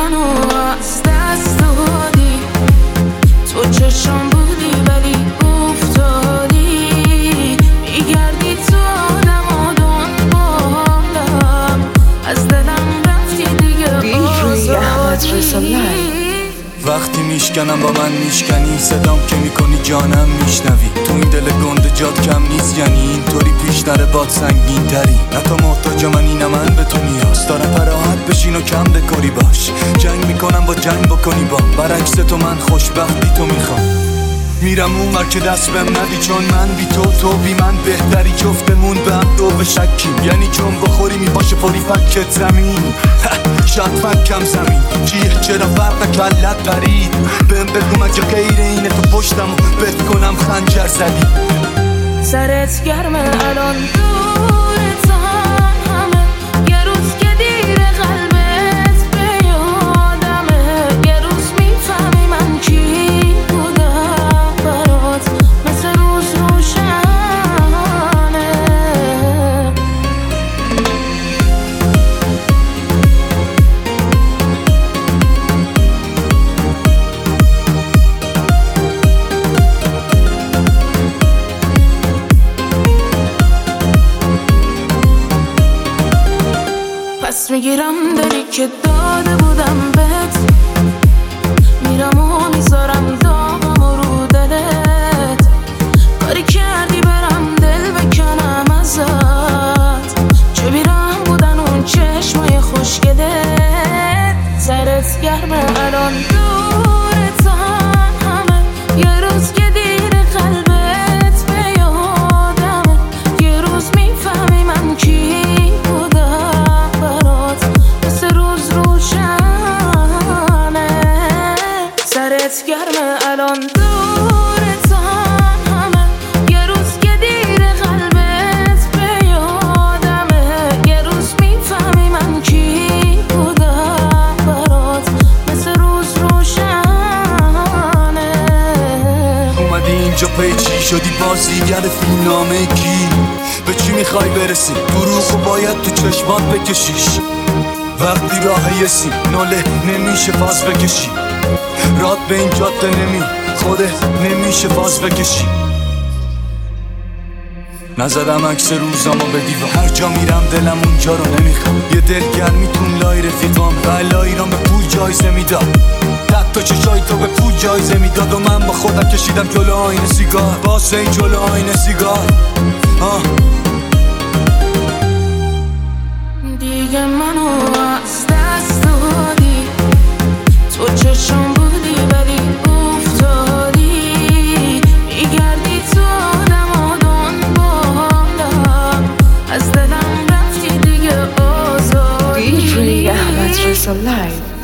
منو از دست دادی، تو چشم بودی ولی افتادی، میگردی تو آدم و دنبالم، از دلم رفتی دیگه آزادی. وقتی میشکنم با من میشکنی، صدام که میکنی جانم میشنوی، تو این دل گنده جاد کم نیست، یعنی اینطوری پیش نره باد سنگین تری. نه تو محتاج منی نه من به تو نیاز دارم، پراحت بشین و کم دکاری باش، جنگ میکنم با جنگ بکنی با برعکس تو من خوشبختی تو میخوام. میرم اونور که دست بهم ندی، چون من بی تو بی من بهتری، جفتمون به هم دو به شکیم، یعنی چون بخوری میپاشه پری فکت زمین. شاید فکم زمین چیه چرا فرق کلت پرید، بهم بگو مگه غیر اینه تو پشتم و بت کنم خنجر زدی. سرت گرمه الان دورتم همه، یه روز که دیر قلبت به یادمه، یه روز میفهمی من کی بودم برات، مثل روز روشنه. پس میگیرم دلی که داده بودم بهت، میرم و میذارم داغم و رو دلت، کاری کردی برم دل بکنم ازت، چه بیرم بودن اون چشمای خوشگلت. سرت گرمه الان دورتم همه، یه روز که دیر قلبت به یادمه، یه روز میفهمی من کی بودم برات، مثل روز روشنه. سرت گرمه الان دورتم همه، یه روز که دیر قلبت به یادمه، یه روز میفهمی من کی بودم برات، مثل روز روشنه. اومدی اینجا پیچی شدی بازیگر فیلمنامه کی، به چی میخوای برسی؟ دروغو باید تو چشمات بکشیش، وقتی راه یسی ناله نمیشه فاز بکشی، رات به این جاده نمی خوده نمیشه فاز بکشی. نزدم عکس روزامو به دیوار، هر جا میرم دلم اونجا رو نمیخوام، یه دلگرمی تون لای رفیقام، بلا ایران به پول جایزه میداد، تا چشای تو به پول جایزه میداد، و من با خودم کشیدم جلو آینه سیگار، واسه این جلو آینه سیگار. دیگه منو از دست دادی، تو چشم بودی ولی افتادی، میگردی تو آدم و دنبالم، از دلم رفتی دیگه آزادی. DJ Ahmed Reza Live.